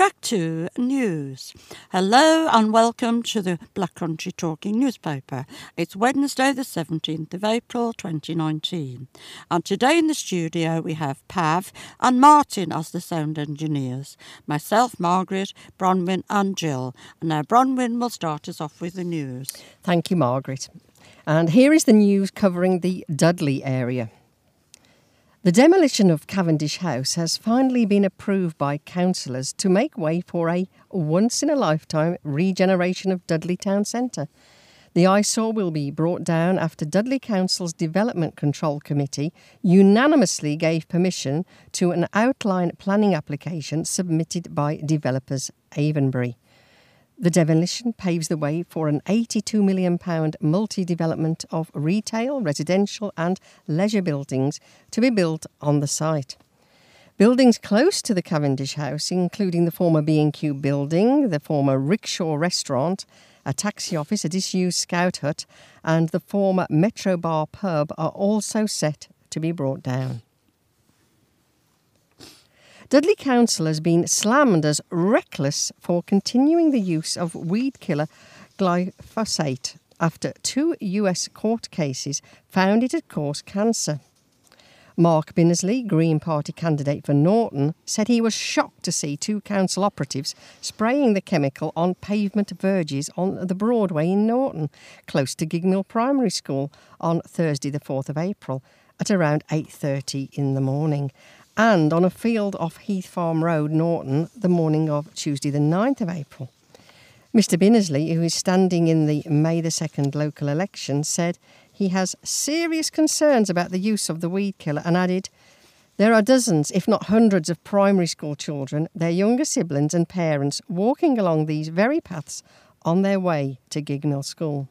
back to news. Hello and welcome to the Black Country Talking newspaper. It's Wednesday the 17th of April 2019. And today in the studio we have Pav and Martin as the sound engineers. Myself, Margaret, Bronwyn and Jill. And now Bronwyn will start us off with the news. Thank you, Margaret. And here is the news covering the Dudley area. The demolition of Cavendish House has finally been approved by councillors to make way for a once-in-a-lifetime regeneration of Dudley Town Centre. The eyesore will be brought down after Dudley Council's Development Control Committee unanimously gave permission to an outline planning application submitted by developers Avonbury. The demolition paves the way for an £82 million multi-development of retail, residential and leisure buildings to be built on the site. Buildings close to the Cavendish House, including the former B&Q building, the former Rickshaw restaurant, a taxi office, a disused scout hut and the former Metro Bar pub are also set to be brought down. Dudley Council has been slammed as reckless for continuing the use of weed killer glyphosate after 2 US court cases found it had caused cancer. Mark Binnersley, Green Party candidate for Norton, said he was shocked to see 2 council operatives spraying the chemical on pavement verges on the Broadway in Norton, close to Gigmill Primary School, on Thursday the 4th of April at around 8:30 in the morning, and on a field off Heath Farm Road, Norton, the morning of Tuesday the 9th of April. Mr Binnersley, who is standing in the May the 2nd local election, said he has serious concerns about the use of the weed killer and added, "There are dozens, if not hundreds, of primary school children, their younger siblings and parents walking along these very paths on their way to Gigmill School."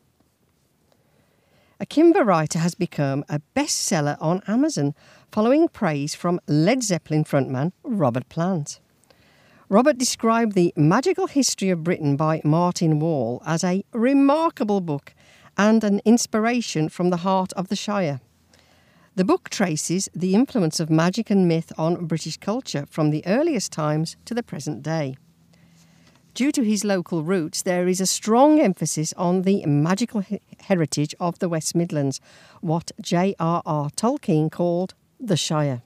A Kimber writer has become a bestseller on Amazon following praise from Led Zeppelin frontman Robert Plant. Robert described the magical history of Britain by Martin Wall as a remarkable book and an inspiration from the heart of the Shire. The book traces the influence of magic and myth on British culture from the earliest times to the present day. Due to his local roots, there is a strong emphasis on the magical heritage of the West Midlands, what J.R.R. Tolkien called the Shire.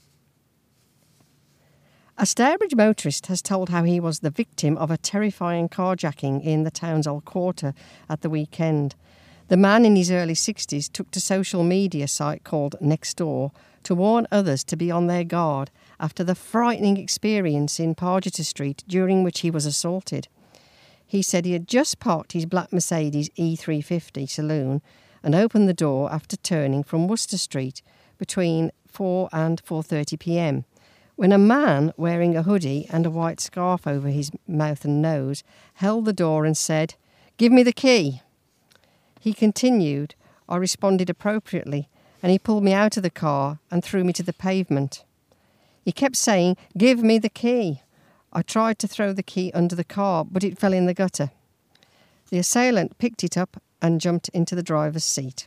A Stourbridge motorist has told how he was the victim of a terrifying carjacking in the town's old quarter at the weekend. The man in his early 60s took to social media site called Nextdoor to warn others to be on their guard after the frightening experience in Pargeter Street during which he was assaulted. He said he had just parked his black Mercedes E350 saloon and opened the door after turning from Worcester Street between 4 and 4:30 p.m, when a man wearing a hoodie and a white scarf over his mouth and nose held the door and said, "Give me the key." He continued, "I responded appropriately, and he pulled me out of the car and threw me to the pavement. He kept saying, 'Give me the key.' I tried to throw the key under the car, but it fell in the gutter. The assailant picked it up and jumped into the driver's seat."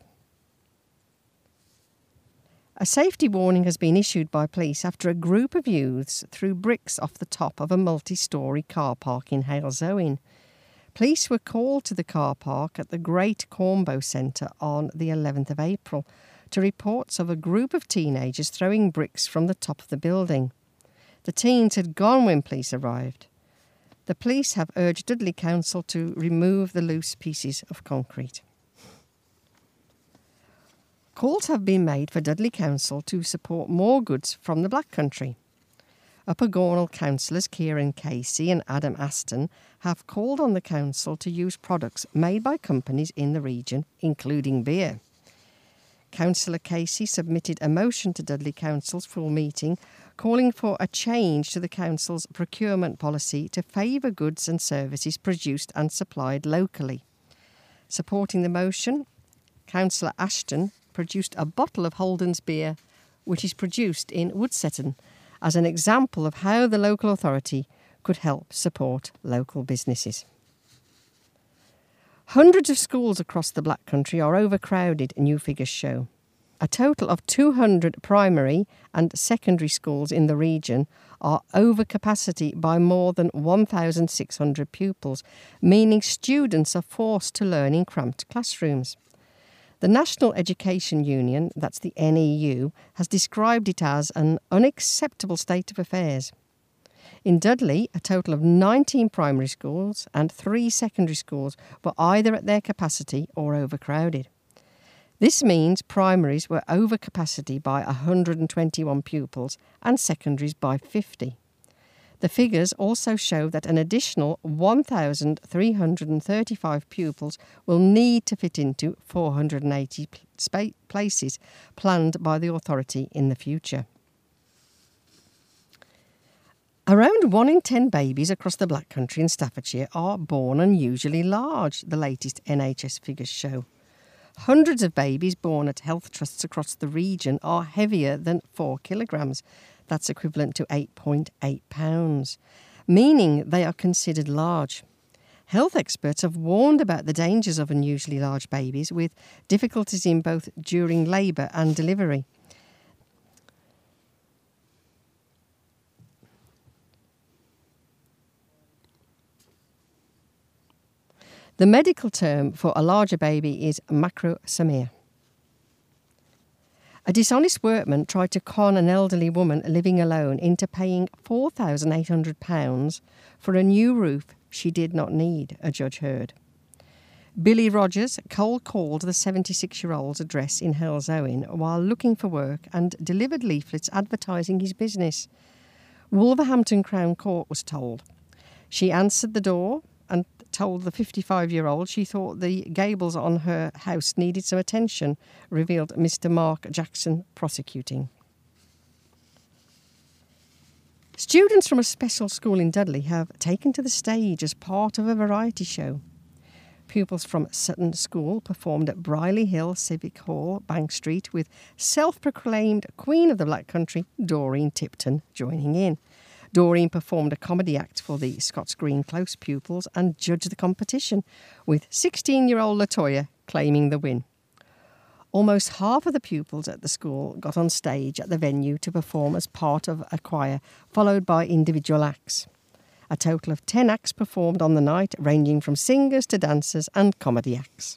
A safety warning has been issued by police after a group of youths threw bricks off the top of a multi-storey car park in Halesowen. Police were called to the car park at the Great Cornbow Centre on the 11th of April to reports of a group of teenagers throwing bricks from the top of the building. The teens had gone when police arrived. The police have urged Dudley Council to remove the loose pieces of concrete. Calls have been made for Dudley Council to support more goods from the Black Country. Upper Gornal councillors Kieran Casey and Adam Aston have called on the council to use products made by companies in the region, including beer. Councillor Casey submitted a motion to Dudley Council's full meeting calling for a change to the council's procurement policy to favour goods and services produced and supplied locally. Supporting the motion, Councillor Ashton produced a bottle of Holden's beer, which is produced in Woodsetton, as an example of how the local authority could help support local businesses. Hundreds of schools across the Black Country are overcrowded, new figures show. A total of 200 primary and secondary schools in the region are over capacity by more than 1,600 pupils, meaning students are forced to learn in cramped classrooms. The National Education Union, that's the NEU, has described it as an unacceptable state of affairs. In Dudley, a total of 19 primary schools and 3 secondary schools were either at their capacity or overcrowded. This means primaries were over capacity by 121 pupils and secondaries by 50. The figures also show that an additional 1,335 pupils will need to fit into 480 places planned by the authority in the future. Around 1 in 10 babies across the Black Country and Staffordshire are born unusually large, the latest NHS figures show. Hundreds of babies born at health trusts across the region are heavier than 4 kilograms. That's equivalent to 8.8 pounds, meaning they are considered large. Health experts have warned about the dangers of unusually large babies, with difficulties in both during labour and delivery. The medical term for a larger baby is macrosomia. A dishonest workman tried to con an elderly woman living alone into paying £4,800 for a new roof she did not need, a judge heard. Billy Rogers cold called the 76-year-old's address in Halesowen while looking for work and delivered leaflets advertising his business. Wolverhampton Crown Court was told. She answered the door and told the 55-year-old she thought the gables on her house needed some attention, revealed Mr. Mark Jackson, prosecuting. Students from a special school in Dudley have taken to the stage as part of a variety show. Pupils from Sutton School performed at Briley Hill Civic Hall, Bank Street, with self-proclaimed Queen of the Black Country, Doreen Tipton, joining in. Doreen performed a comedy act for the Scots Green Close pupils and judged the competition, with 16-year-old Latoya claiming the win. Almost half of the pupils at the school got on stage at the venue to perform as part of a choir, followed by individual acts. A total of 10 acts performed on the night, ranging from singers to dancers and comedy acts.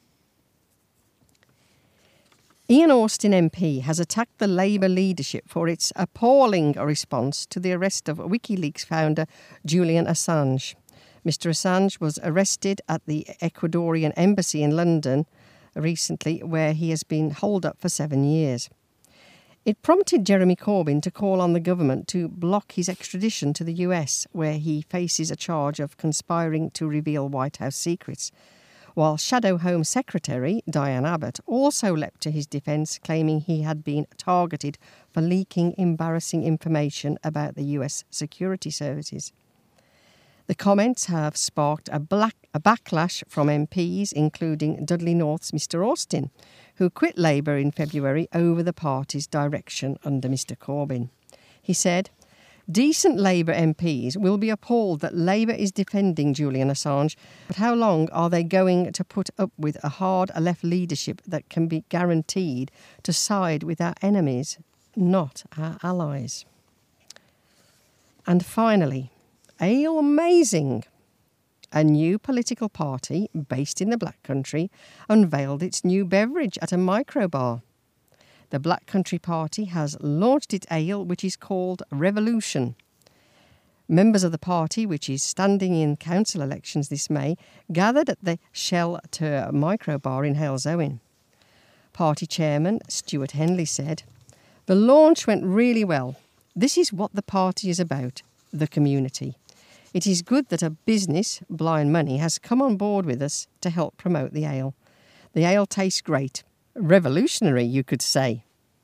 Ian Austin MP has attacked the Labour leadership for its appalling response to the arrest of WikiLeaks founder Julian Assange. Mr. Assange was arrested at the Ecuadorian embassy in London recently, where he has been holed up for 7 years. It prompted Jeremy Corbyn to call on the government to block his extradition to the US, where he faces a charge of conspiring to reveal White House secrets, while Shadow Home Secretary Diane Abbott also leapt to his defence, claiming he had been targeted for leaking embarrassing information about the US security services. The comments have sparked a backlash from MPs, including Dudley North's Mr. Austin, who quit Labour in February over the party's direction under Mr. Corbyn. He said, "Decent Labour MPs will be appalled that Labour is defending Julian Assange, but how long are they going to put up with a hard left leadership that can be guaranteed to side with our enemies, not our allies?" And finally, amazing! A new political party based in the Black Country unveiled its new beverage at a microbar. The Black Country Party has launched its ale, which is called Revolution. Members of the party, which is standing in council elections this May, gathered at the Shelter microbar in Halesowen. Party chairman Stuart Henley said, "The launch went really well. This is what the party is about, the community. It is good that a business, Blind Money, has come on board with us to help promote the ale. The ale tastes great. Revolutionary, you could say."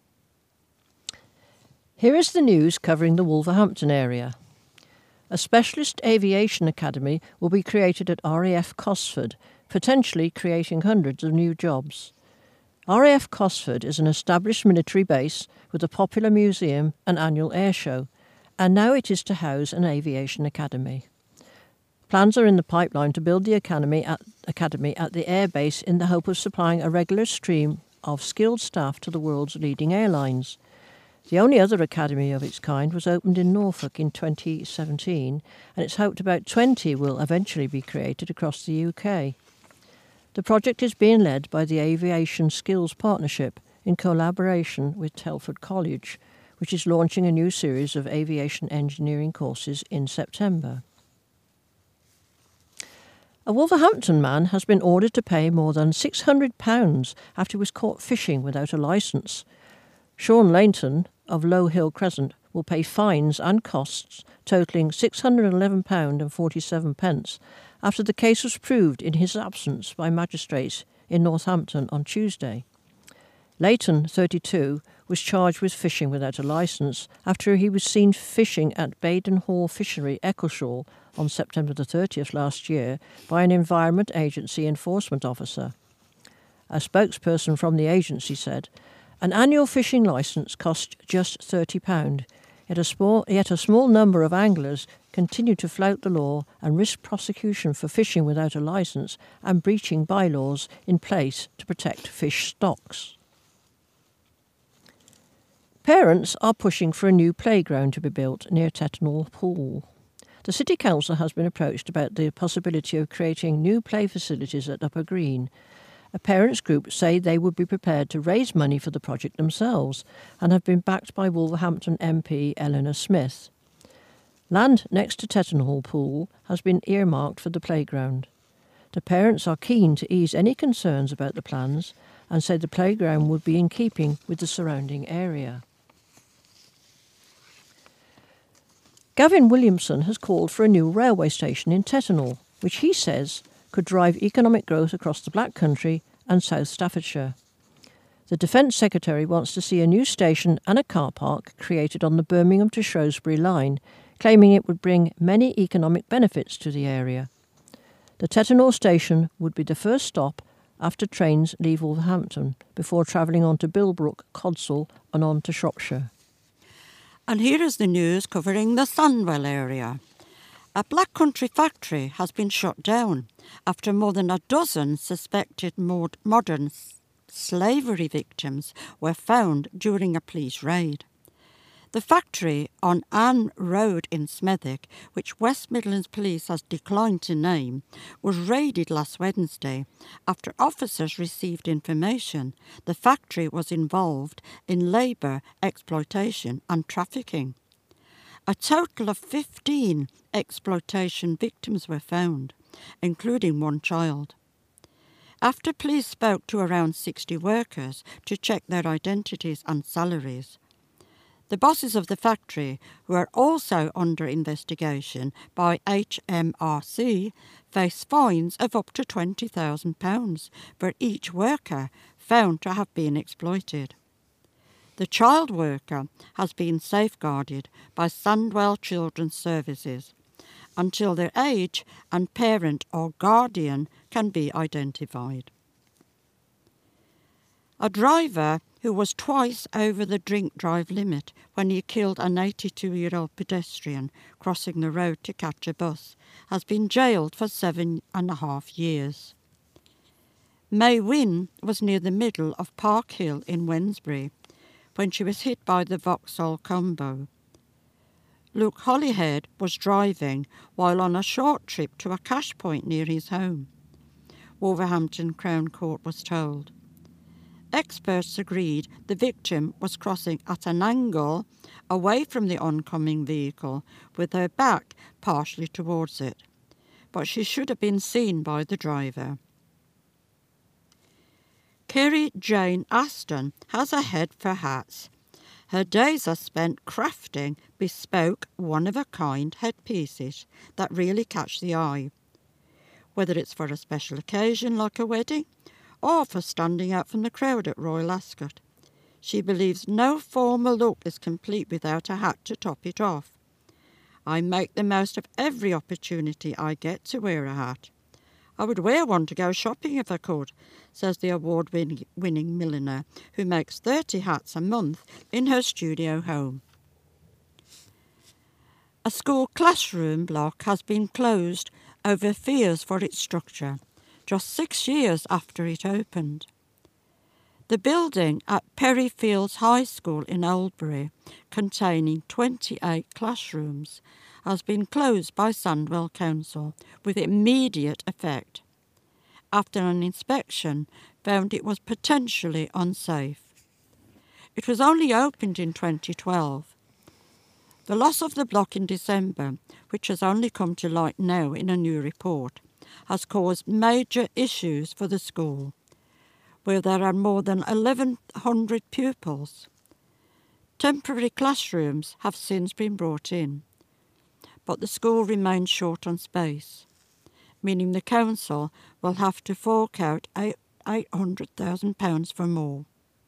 Here is the news covering the Wolverhampton area. A specialist aviation academy will be created at RAF Cosford, potentially creating hundreds of new jobs. RAF Cosford is an established military base with a popular museum and annual air show, and now it is to house an aviation academy. Plans are in the pipeline to build the academy at the air base in the hope of supplying a regular stream of skilled staff to the world's leading airlines. The only other academy of its kind was opened in Norfolk in 2017, and it's hoped about 20 will eventually be created across the UK. The project is being led by the Aviation Skills Partnership in collaboration with Telford College, which is launching a new series of aviation engineering courses in September. A Wolverhampton man has been ordered to pay more than £600 after he was caught fishing without a licence. Sean Lainton of Low Hill Crescent will pay fines and costs totalling £611.47 after the case was proved in his absence by magistrates in Northampton on Tuesday. Leighton, 32, was charged with fishing without a licence after he was seen fishing at Baden Hall Fishery, Eccleshall, on September the 30th last year by an Environment Agency enforcement officer. A spokesperson from the agency said, "An annual fishing licence costs just £30, yet a small number of anglers continue to flout the law and risk prosecution for fishing without a licence and breaching bylaws in place to protect fish stocks." Parents are pushing for a new playground to be built near Tettenhall Pool. The City Council has been approached about the possibility of creating new play facilities at Upper Green. A parents' group say they would be prepared to raise money for the project themselves and have been backed by Wolverhampton MP Eleanor Smith. Land next to Tettenhall Pool has been earmarked for the playground. The parents are keen to ease any concerns about the plans and say the playground would be in keeping with the surrounding area. Gavin Williamson has called for a new railway station in Tettenhall, which he says could drive economic growth across the Black Country and South Staffordshire. The Defence Secretary wants to see a new station and a car park created on the Birmingham to Shrewsbury line, claiming it would bring many economic benefits to the area. The Tettenhall station would be the first stop after trains leave Wolverhampton, before travelling on to Bilbrook, Codsall and on to Shropshire. And here is the news covering the Sandwell area. A Black Country factory has been shut down after more than a dozen suspected modern slavery victims were found during a police raid. The factory on Ann Road in Smethwick, which West Midlands Police has declined to name, was raided last Wednesday after officers received information the factory was involved in labour exploitation and trafficking. A total of 15 exploitation victims were found, including one child. After police spoke to around 60 workers to check their identities and salaries, the bosses of the factory, who are also under investigation by HMRC, face fines of up to £20,000 for each worker found to have been exploited. The child worker has been safeguarded by Sandwell Children's Services until their age and parent or guardian can be identified. A driver who was twice over the drink-drive limit when he killed an 82-year-old pedestrian crossing the road to catch a bus has been jailed for 7.5 years. May Wynne was near the middle of Park Hill in Wednesbury when she was hit by the Vauxhall Combo. Luke Holyhead was driving while on a short trip to a cash point near his home, Wolverhampton Crown Court was told. Experts agreed the victim was crossing at an angle away from the oncoming vehicle with her back partially towards it, but she should have been seen by the driver. Kerry Jane Aston has a head for hats. Her days are spent crafting bespoke, one-of-a-kind headpieces that really catch the eye, whether it's for a special occasion like a wedding or for standing out from the crowd at Royal Ascot. She believes no formal look is complete without a hat to top it off. I make the most of every opportunity I get to wear a hat. I would wear one to go shopping if I could, says the award-winning milliner, who makes 30 hats a month in her studio home. A school classroom block has been closed over fears for its structure, just 6 years after it opened. The building at Perryfields High School in Oldbury, containing 28 classrooms, has been closed by Sandwell Council with immediate effect, after an inspection found it was potentially unsafe. It was only opened in 2012. The loss of the block in December, which has only come to light now in a new report, has caused major issues for the school, where there are more than 1,100 pupils. Temporary classrooms have since been brought in, but the school remains short on space, meaning the council will have to fork out £800,000 for more.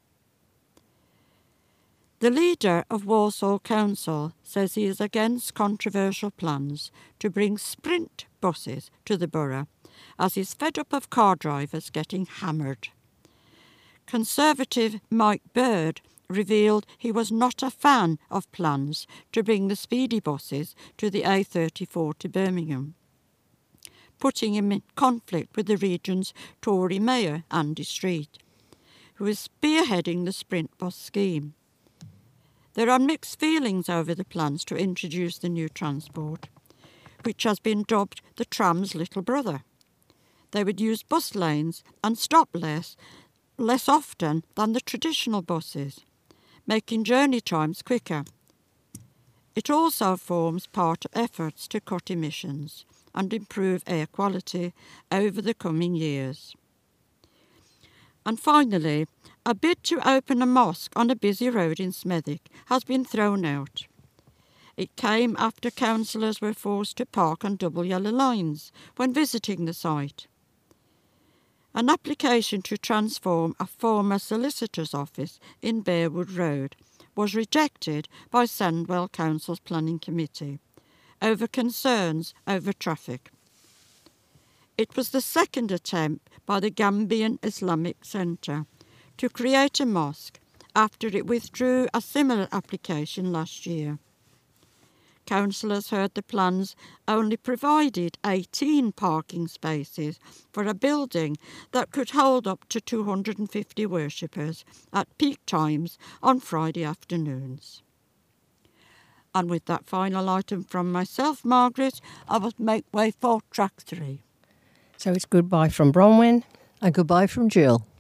The leader of Walsall Council says he is against controversial plans to bring sprint buses to the borough, as he's fed up of car drivers getting hammered. Conservative Mike Bird revealed he was not a fan of plans to bring the speedy buses to the A34 to Birmingham, putting him in conflict with the region's Tory Mayor, Andy Street, who is spearheading the sprint bus scheme. There are mixed feelings over the plans to introduce the new transport, which has been dubbed the tram's little brother. They would use bus lanes and stop less often than the traditional buses, making journey times quicker. It also forms part of efforts to cut emissions and improve air quality over the coming years. And finally, a bid to open a mosque on a busy road in Smethwick has been thrown out. It came after councillors were forced to park on double yellow lines when visiting the site. An application to transform a former solicitor's office in Bearwood Road was rejected by Sandwell Council's Planning Committee over concerns over traffic. It was the second attempt by the Gambian Islamic Centre to create a mosque after it withdrew a similar application last year. Councillors heard the plans only provided 18 parking spaces for a building that could hold up to 250 worshippers at peak times on Friday afternoons. And with that final item from myself, Margaret, I must make way for track 3. So it's goodbye from Bronwyn. And goodbye from Jill.